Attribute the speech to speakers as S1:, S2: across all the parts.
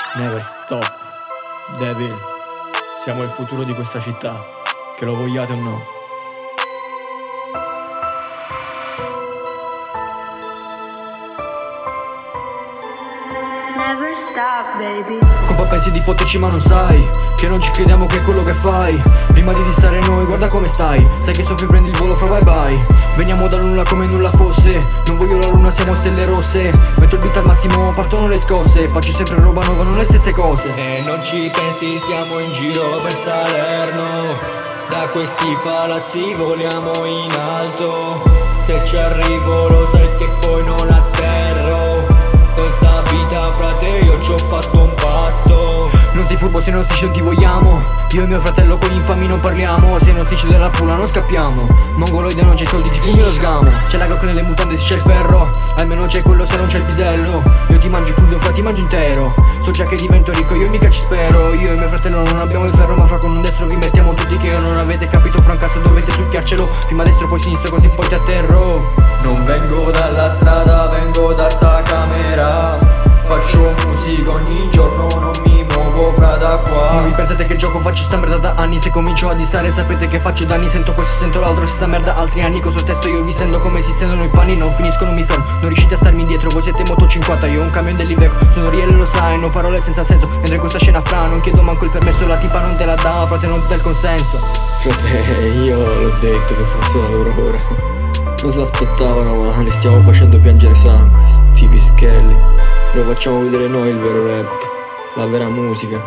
S1: Never stop, Devil. Siamo il futuro di questa città, che lo vogliate o no.
S2: Never stop, baby.
S1: Compa pensi di fotterci ma non sai che non ci crediamo che è quello che fai. Prima di distare noi guarda come stai. Sai che soffri prendi il volo fra bye bye. Veniamo dal nulla come nulla fosse. Non voglio la luna siamo stelle rosse. Metto il beat al massimo partono le scosse. Faccio sempre roba nuova non le stesse cose.
S3: E non ci pensi stiamo in giro per Salerno. Da questi palazzi voliamo in alto. Se ci arrivo lo sai che poi non atterro. Con sta vita frate io ci ho fatto un patto.
S1: Non sei furbo se non strisci non ti vogliamo. Io e mio fratello con gli infami non parliamo. Se non strisci della pula non scappiamo. Mongoloide non c'è soldi ti fumi lo sgamo. C'è la gocca nelle mutande se c'è il ferro. Almeno c'è quello se non c'è il pisello. Io ti mangio crudo fra ti mangio intero. So già che divento ricco io mica ci spero. Io e mio fratello non abbiamo il ferro. Ma fra con un destro vi mettiamo tutti che non avete capito. Fra un cazzo dovete succhiarcelo. Prima destro poi sinistro così poi ti atterro.
S3: Non vengo dalla strada, vengo da sta camera. Faccio musica ogni giorno, non mi muovo fra da qua.
S1: Non vi pensate che gioco faccio sta merda da anni. Se comincio a distare sapete che faccio danni. Sento questo, sento l'altro, stessa merda altri anni. Cosa testo io vi stendo come si stendono i panni. Non finisco, non mi fermo, non riuscite a starmi indietro. Voi siete moto 50, io ho un camion dell'Iveco. Sono riele lo sai, non parole senza senso. Mentre in questa scena fra non chiedo manco il permesso. La tipa non te la dà, frate non ti dà il consenso.
S3: Frate, io l'ho detto che fosse la loro ora. Non se l'aspettavano ma li stiamo facendo piangere sangue, sti pischelli. Lo facciamo vedere noi il vero rap, la vera musica.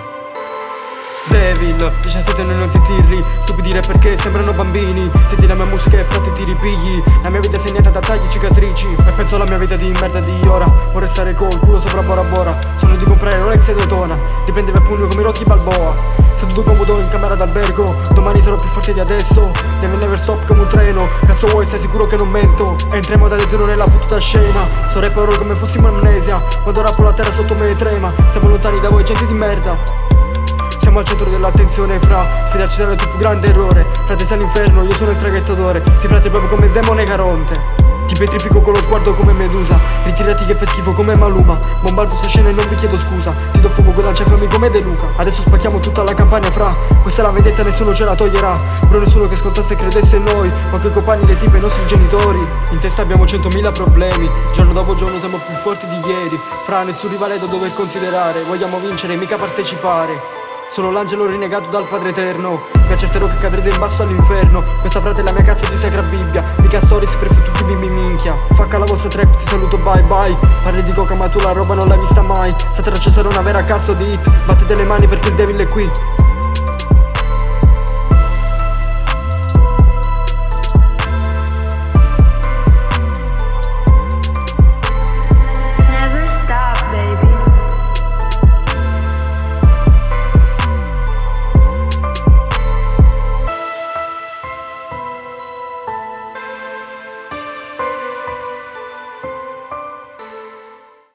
S1: Devil, 17 noi non sentirli. Stupidi rap perché sembrano bambini. Senti la mia musica e frate ti ripigli. La mia vita è segnata da tagli e cicatrici. E penso alla mia vita di merda di ora. Vorrei stare col culo sopra Bora Bora. Sono di comprare Rolex e Daytona. Ti prendevi a pugno come Rocky Balboa. Seduto comodo in camera d'albergo. Domani sarò più forte di adesso. Devi never stop come un treno. Cazzo vuoi, stai sicuro che non mento? Entriamo da dentro nella fottuta scena. Sto rap oro come fossimo amnesia. Quando rappo la terra sotto me trema. Stiamo lontani da voi gente di merda. Siamo al centro dell'attenzione fra. Sfidarci sarà il tuo più grande errore. Frate sei all'inferno, io sono il traghettatore. Ti frate proprio come il demone Caronte. Ti petrifico con lo sguardo come Medusa. Ritirati che fai schifo come Maluma. Bombardo sta scena e non vi chiedo scusa. Ti do fuoco con lanciafiamme come De Luca. Adesso spacchiamo tutta la campagna fra. Questa è la vendetta nessuno ce la toglierà. Bro nessuno che ascoltasse e credesse in noi. Ma quei compagni dei tipi e i nostri genitori. In testa abbiamo 100.000 problemi. Giorno dopo giorno siamo più forti di ieri. Fra nessun rivale da dover considerare. Vogliamo vincere mica partecipare. Sono l'angelo rinnegato dal Padre Eterno. Mi accerterò che cadrete in basso all'inferno. Questa frate è la mia cazzo di sacra Bibbia. Mica stories per tutti bimbi minchia. Facca la vostra trap, ti saluto bye bye. Parli di coca ma tu la roba non l'hai vista mai. Sta traccia sarà una vera cazzo di hit. Battete le mani perché il devil è qui.